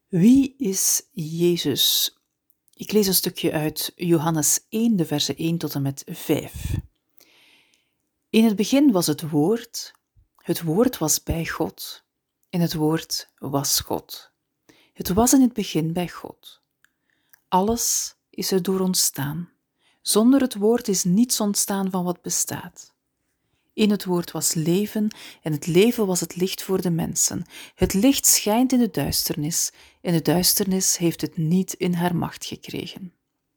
Wie is Jezus? Ik lees een stukje uit Johannes 1, de versen 1 tot en met 5. In het begin was het woord was bij God, en het woord was God. Het was in het begin bij God. Alles is erdoor ontstaan. Zonder het woord is niets ontstaan van wat bestaat. In het woord was leven, en het leven was het licht voor de mensen. Het licht schijnt in de duisternis, en de duisternis heeft het niet in haar macht gekregen.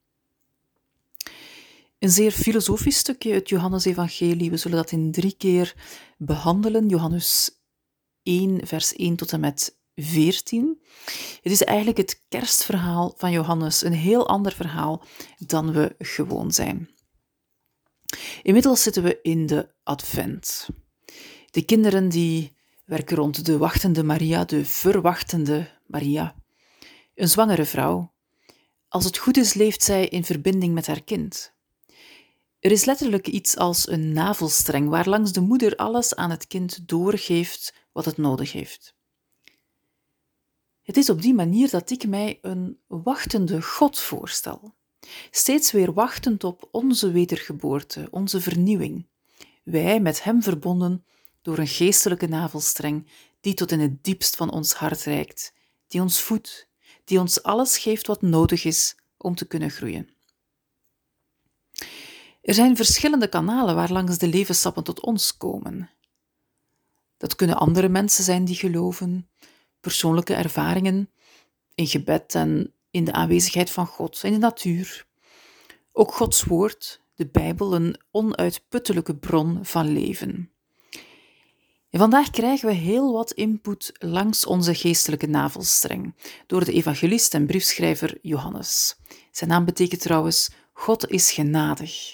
Een zeer filosofisch stukje uit Johannes-evangelie. We zullen dat in 3 keer behandelen. Johannes 1, vers 1 tot en met 14. Het is eigenlijk het kerstverhaal van Johannes, een heel ander verhaal dan we gewoon zijn. Inmiddels zitten we in de Advent. De kinderen die werken rond de wachtende Maria, de verwachtende Maria. Een zwangere vrouw. Als het goed is, leeft zij in verbinding met haar kind. Er is letterlijk iets als een navelstreng, waarlangs de moeder alles aan het kind doorgeeft wat het nodig heeft. Het is op die manier dat ik mij een wachtende God voorstel. Steeds weer wachtend op onze wedergeboorte, onze vernieuwing. Wij met hem verbonden door een geestelijke navelstreng die tot in het diepst van ons hart reikt, die ons voedt, die ons alles geeft wat nodig is om te kunnen groeien. Er zijn verschillende kanalen waarlangs de levenssappen tot ons komen. Dat kunnen andere mensen zijn die geloven, persoonlijke ervaringen, in gebed en in de aanwezigheid van God, in de natuur. Ook Gods woord, de Bijbel, een onuitputtelijke bron van leven. En vandaag krijgen we heel wat input langs onze geestelijke navelstreng, door de evangelist en briefschrijver Johannes. Zijn naam betekent trouwens, God is genadig.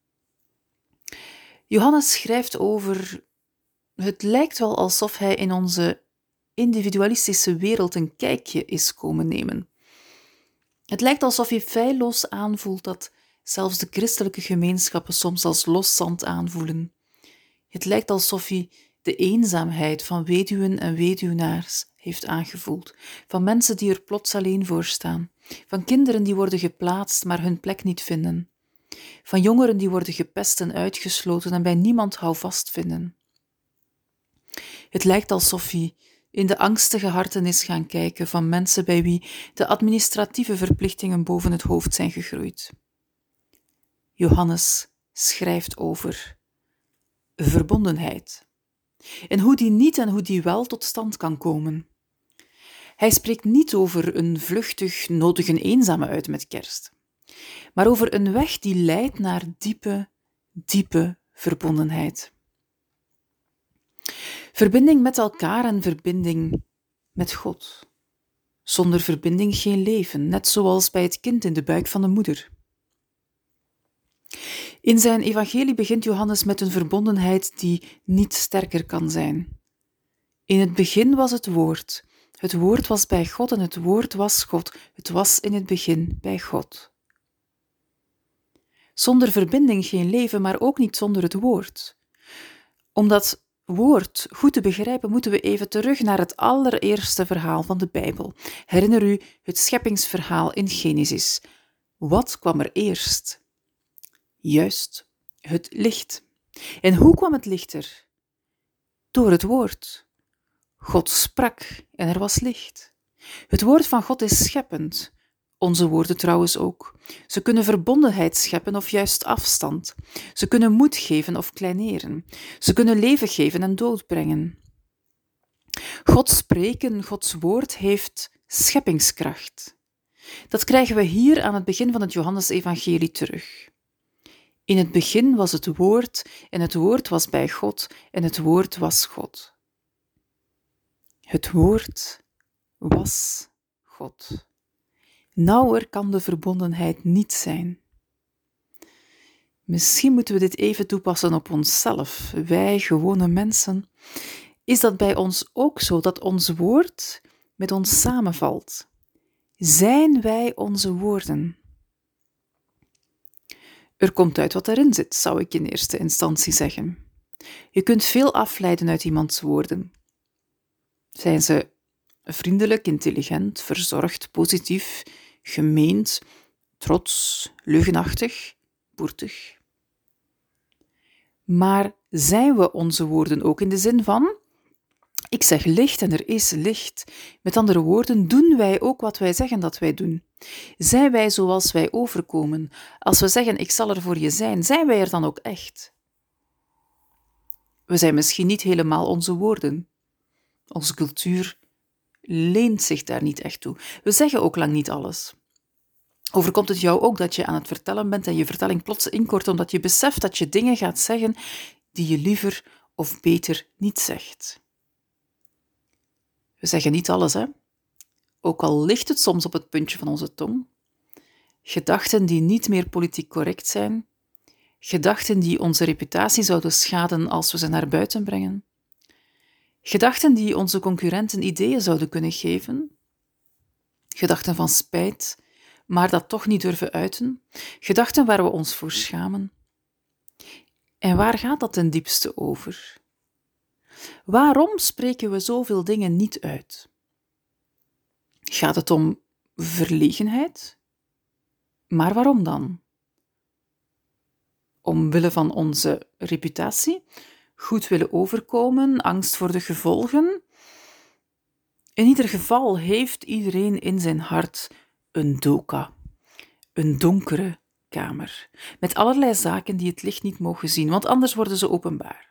Johannes schrijft over, het lijkt wel alsof hij in onze individualistische wereld een kijkje is komen nemen. Het lijkt alsof hij feilloos aanvoelt dat zelfs de christelijke gemeenschappen soms als los zand aanvoelen. Het lijkt alsof hij de eenzaamheid van weduwen en weduwnaars heeft aangevoeld, van mensen die er plots alleen voor staan, van kinderen die worden geplaatst maar hun plek niet vinden, van jongeren die worden gepest en uitgesloten en bij niemand houvast vinden. Het lijkt alsof hij in de angstige harten is gaan kijken van mensen bij wie de administratieve verplichtingen boven het hoofd zijn gegroeid. Johannes schrijft over verbondenheid en hoe die niet en hoe die wel tot stand kan komen. Hij spreekt niet over een vluchtig nodigen eenzame uit met kerst, maar over een weg die leidt naar diepe, diepe verbondenheid. Verbinding met elkaar en verbinding met God. Zonder verbinding geen leven, net zoals bij het kind in de buik van de moeder. In zijn evangelie begint Johannes met een verbondenheid die niet sterker kan zijn. In het begin was het woord was bij God en het woord was God, het was in het begin bij God. Zonder verbinding geen leven, maar ook niet zonder het woord. Om dat woord goed te begrijpen, moeten we even terug naar het allereerste verhaal van de Bijbel. Herinner u het scheppingsverhaal in Genesis. Wat kwam er eerst? Juist, het licht. En hoe kwam het licht er? Door het woord. God sprak en er was licht. Het woord van God is scheppend. Onze woorden trouwens ook. Ze kunnen verbondenheid scheppen of juist afstand. Ze kunnen moed geven of kleineren. Ze kunnen leven geven en dood brengen. God spreken, Gods woord, heeft scheppingskracht. Dat krijgen we hier aan het begin van het Johannes-evangelie terug. In het begin was het woord, en het woord was bij God, en het woord was God. Het woord was God. Nauwer kan de verbondenheid niet zijn. Misschien moeten we dit even toepassen op onszelf, wij gewone mensen. Is dat bij ons ook zo, dat ons woord met ons samenvalt? Zijn wij onze woorden? Er komt uit wat erin zit, zou ik in eerste instantie zeggen. Je kunt veel afleiden uit iemands woorden. Zijn ze Vriendelijk, intelligent, verzorgd, positief, gemeend, trots, leugenachtig, boertig. Maar zijn we onze woorden ook in de zin van: ik zeg licht en er is licht. Met andere woorden, doen wij ook wat wij zeggen dat wij doen? Zijn wij zoals wij overkomen? Als we zeggen, ik zal er voor je zijn wij er dan ook echt? We zijn misschien niet helemaal onze woorden. Onze cultuur leent zich daar niet echt toe. We zeggen ook lang niet alles. Overkomt het jou ook dat je aan het vertellen bent en je vertelling plots inkort omdat je beseft dat je dingen gaat zeggen die je liever of beter niet zegt? We zeggen niet alles, hè? Ook al ligt het soms op het puntje van onze tong. Gedachten die niet meer politiek correct zijn. Gedachten die onze reputatie zouden schaden als we ze naar buiten brengen. Gedachten die onze concurrenten ideeën zouden kunnen geven. Gedachten van spijt, maar dat toch niet durven uiten. Gedachten waar we ons voor schamen. En waar gaat dat ten diepste over? Waarom spreken we zoveel dingen niet uit? Gaat het om verlegenheid? Maar waarom dan? Omwille van onze reputatie? Goed willen overkomen? Angst voor de gevolgen? In ieder geval heeft iedereen in zijn hart een doka, een donkere kamer, met allerlei zaken die het licht niet mogen zien, want anders worden ze openbaar.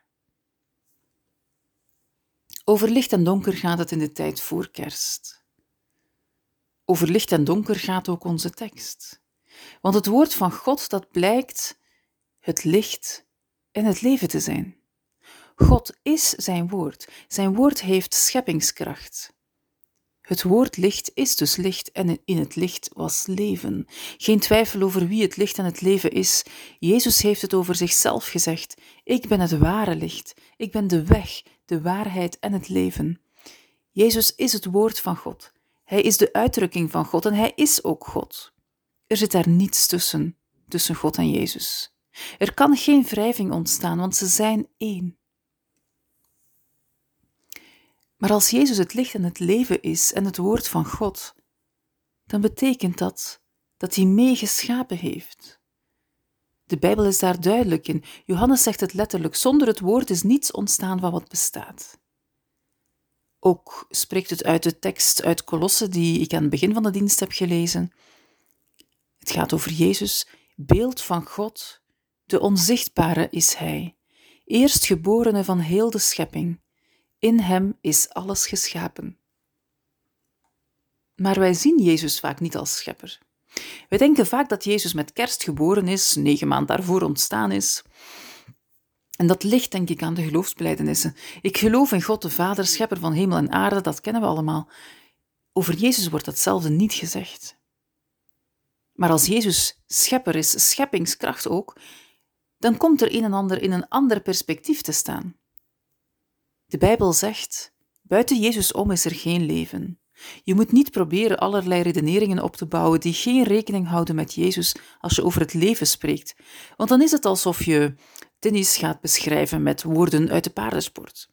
Over licht en donker gaat het in de tijd voor Kerst. Over licht en donker gaat ook onze tekst. Want het woord van God, dat blijkt het licht en het leven te zijn. God is zijn woord. Zijn woord heeft scheppingskracht. Het woord licht is dus licht en in het licht was leven. Geen twijfel over wie het licht en het leven is. Jezus heeft het over zichzelf gezegd. Ik ben het ware licht. Ik ben de weg, de waarheid en het leven. Jezus is het woord van God. Hij is de uitdrukking van God en hij is ook God. Er zit daar niets tussen God en Jezus. Er kan geen wrijving ontstaan, want ze zijn één. Maar als Jezus het licht en het leven is en het woord van God, dan betekent dat hij meegeschapen heeft. De Bijbel is daar duidelijk in. Johannes zegt het letterlijk: zonder het woord is niets ontstaan van wat bestaat. Ook spreekt het uit de tekst uit Kolosse die ik aan het begin van de dienst heb gelezen. Het gaat over Jezus, beeld van God. De onzichtbare is Hij, eerstgeborene van heel de schepping. In Hem is alles geschapen. Maar wij zien Jezus vaak niet als schepper. Wij denken vaak dat Jezus met Kerst geboren is, 9 maanden daarvoor ontstaan is. En dat ligt, denk ik, aan de geloofsbelijdenissen. Ik geloof in God de Vader, schepper van hemel en aarde, dat kennen we allemaal. Over Jezus wordt datzelfde niet gezegd. Maar als Jezus schepper is, scheppingskracht ook, dan komt er een en ander in een ander perspectief te staan. De Bijbel zegt, buiten Jezus om is er geen leven. Je moet niet proberen allerlei redeneringen op te bouwen die geen rekening houden met Jezus als je over het leven spreekt, want dan is het alsof je tennis gaat beschrijven met woorden uit de paardensport.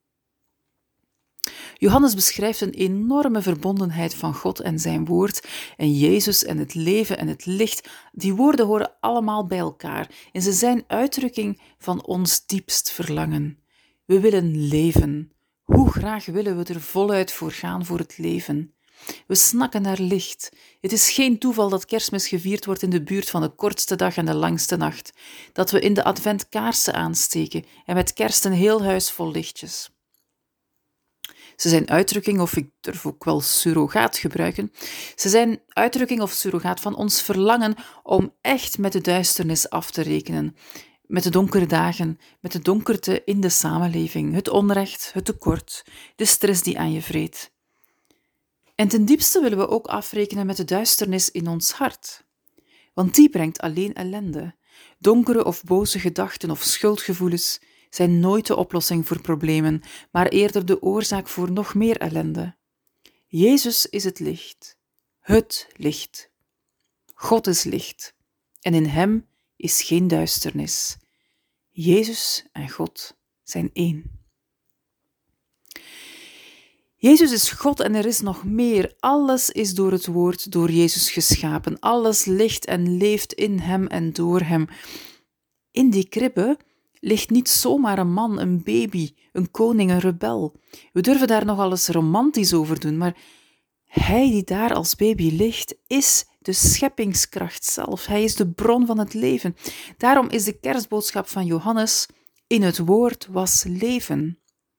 Johannes beschrijft een enorme verbondenheid van God en zijn woord en Jezus en het leven en het licht. Die woorden horen allemaal bij elkaar en ze zijn uitdrukking van ons diepst verlangen. We willen leven. Hoe graag willen we er voluit voor gaan voor het leven? We snakken naar licht. Het is geen toeval dat Kerstmis gevierd wordt in de buurt van de kortste dag en de langste nacht, dat we in de advent kaarsen aansteken en met kerst een heel huis vol lichtjes. Ze zijn uitdrukking, of ik durf ook wel surrogaat gebruiken, ze zijn uitdrukking of surrogaat van ons verlangen om echt met de duisternis af te rekenen, met de donkere dagen, met de donkerte in de samenleving, het onrecht, het tekort, de stress die aan je vreet. En ten diepste willen we ook afrekenen met de duisternis in ons hart, want die brengt alleen ellende. Donkere of boze gedachten of schuldgevoelens zijn nooit de oplossing voor problemen, maar eerder de oorzaak voor nog meer ellende. Jezus is het licht. Het licht. God is licht. En in Hem is geen duisternis. Jezus en God zijn één. Jezus is God en er is nog meer. Alles is door het woord, door Jezus geschapen. Alles ligt en leeft in hem en door hem. In die kribbe ligt niet zomaar een man, een baby, een koning, een rebel. We durven daar nogal eens romantisch over doen, maar hij die daar als baby ligt, is de scheppingskracht zelf. Hij is de bron van het leven. Daarom is de kerstboodschap van Johannes: in het woord was leven.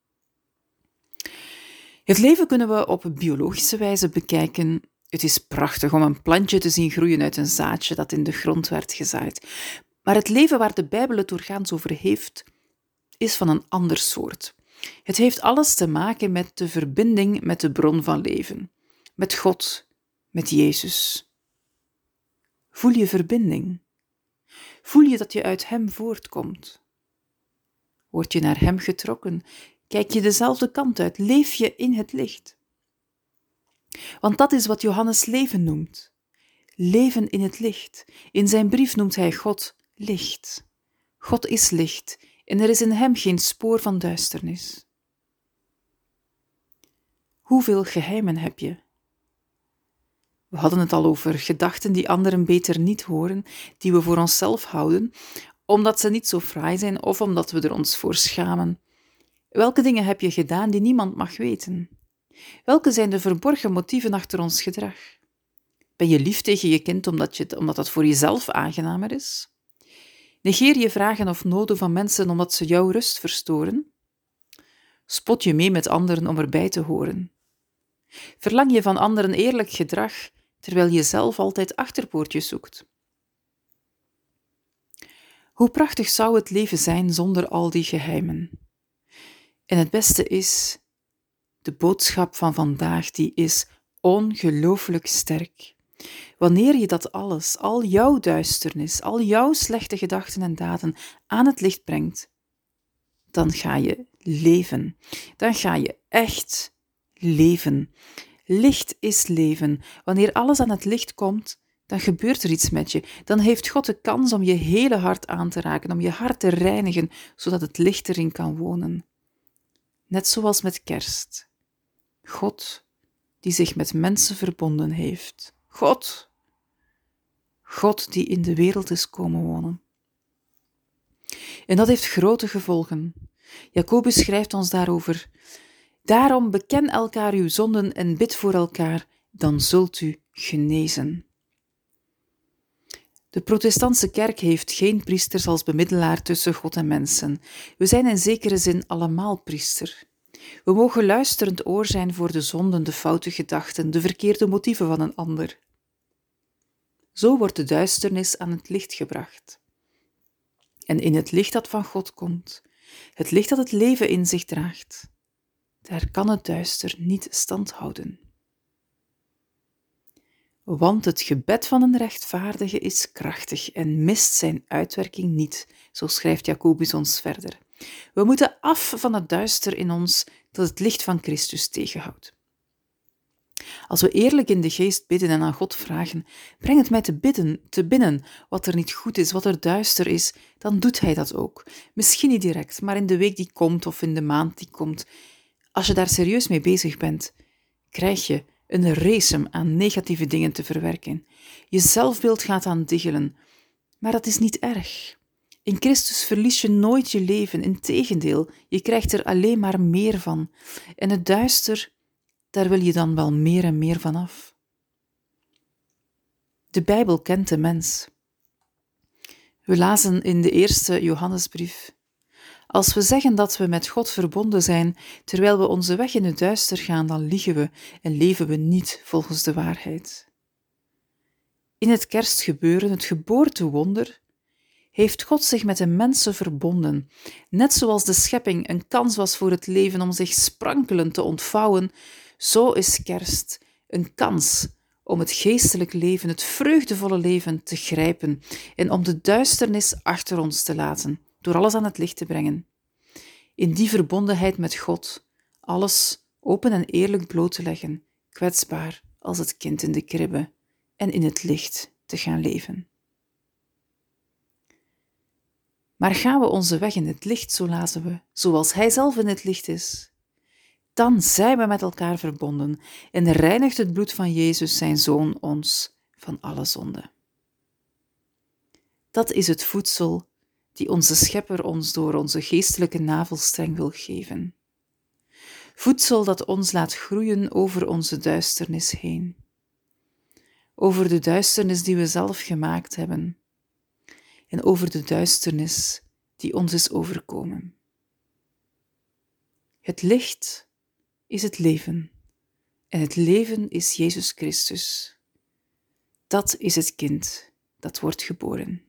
Het leven kunnen we op biologische wijze bekijken. Het is prachtig om een plantje te zien groeien uit een zaadje dat in de grond werd gezaaid. Maar het leven waar de Bijbel het doorgaans over heeft, is van een ander soort. Het heeft alles te maken met de verbinding met de bron van leven. Met God, met Jezus. Voel je verbinding? Voel je dat je uit Hem voortkomt? Word je naar Hem getrokken? Kijk je dezelfde kant uit? Leef je in het licht? Want dat is wat Johannes leven noemt. Leven in het licht. In zijn brief noemt hij God licht. God is licht en er is in Hem geen spoor van duisternis. Hoeveel geheimen heb je? We hadden het al over gedachten die anderen beter niet horen, die we voor onszelf houden, omdat ze niet zo fraai zijn of omdat we er ons voor schamen. Welke dingen heb je gedaan die niemand mag weten? Welke zijn de verborgen motieven achter ons gedrag? Ben je lief tegen je kind omdat dat voor jezelf aangenamer is? Negeer je vragen of noden van mensen omdat ze jouw rust verstoren? Spot je mee met anderen om erbij te horen? Verlang je van anderen eerlijk gedrag, terwijl je zelf altijd achterpoortjes zoekt? Hoe prachtig zou het leven zijn zonder al die geheimen? En het beste is, de boodschap van vandaag, die is ongelooflijk sterk. Wanneer je dat alles, al jouw duisternis, al jouw slechte gedachten en daden aan het licht brengt, dan ga je leven. Dan ga je echt leven. Licht is leven. Wanneer alles aan het licht komt, dan gebeurt er iets met je. Dan heeft God de kans om je hele hart aan te raken, om je hart te reinigen, zodat het licht erin kan wonen. Net zoals met kerst. God die zich met mensen verbonden heeft. God die in de wereld is komen wonen. En dat heeft grote gevolgen. Jacobus schrijft ons daarover: daarom beken elkaar uw zonden en bid voor elkaar, dan zult u genezen. De protestantse kerk heeft geen priesters als bemiddelaar tussen God en mensen. We zijn in zekere zin allemaal priester. We mogen luisterend oor zijn voor de zonden, de foute gedachten, de verkeerde motieven van een ander. Zo wordt de duisternis aan het licht gebracht. En in het licht dat van God komt, het licht dat het leven in zich draagt, daar kan het duister niet stand houden. Want het gebed van een rechtvaardige is krachtig en mist zijn uitwerking niet, zo schrijft Jacobus ons verder. We moeten af van het duister in ons dat het licht van Christus tegenhoudt. Als we eerlijk in de geest bidden en aan God vragen, breng het mij te binnen wat er niet goed is, wat er duister is, dan doet Hij dat ook. Misschien niet direct, maar in de week die komt of in de maand die komt. Als je daar serieus mee bezig bent, krijg je een race aan negatieve dingen te verwerken. Je zelfbeeld gaat aan diggelen, maar dat is niet erg. In Christus verlies je nooit je leven, integendeel, je krijgt er alleen maar meer van. En het duister, daar wil je dan wel meer en meer van af. De Bijbel kent de mens. We lazen in de eerste Johannesbrief: als we zeggen dat we met God verbonden zijn, terwijl we onze weg in het duister gaan, dan liegen we en leven we niet volgens de waarheid. In het kerstgebeuren, het geboortewonder, heeft God zich met de mensen verbonden. Net zoals de schepping een kans was voor het leven om zich sprankelend te ontvouwen, zo is kerst een kans om het geestelijk leven, het vreugdevolle leven te grijpen en om de duisternis achter ons te laten, door alles aan het licht te brengen. In die verbondenheid met God, alles open en eerlijk bloot te leggen, kwetsbaar als het kind in de kribbe en in het licht te gaan leven. Maar gaan we onze weg in het licht, zo lazen we, zoals Hij zelf in het licht is, Dan zijn we met elkaar verbonden en reinigt het bloed van Jezus, zijn Zoon, ons van alle zonde. Dat is het voedsel die onze Schepper ons door onze geestelijke navelstreng wil geven. Voedsel dat ons laat groeien over onze duisternis heen. Over de duisternis die we zelf gemaakt hebben. En over de duisternis die ons is overkomen. Het licht is het leven. En het leven is Jezus Christus. Dat is het kind dat wordt geboren.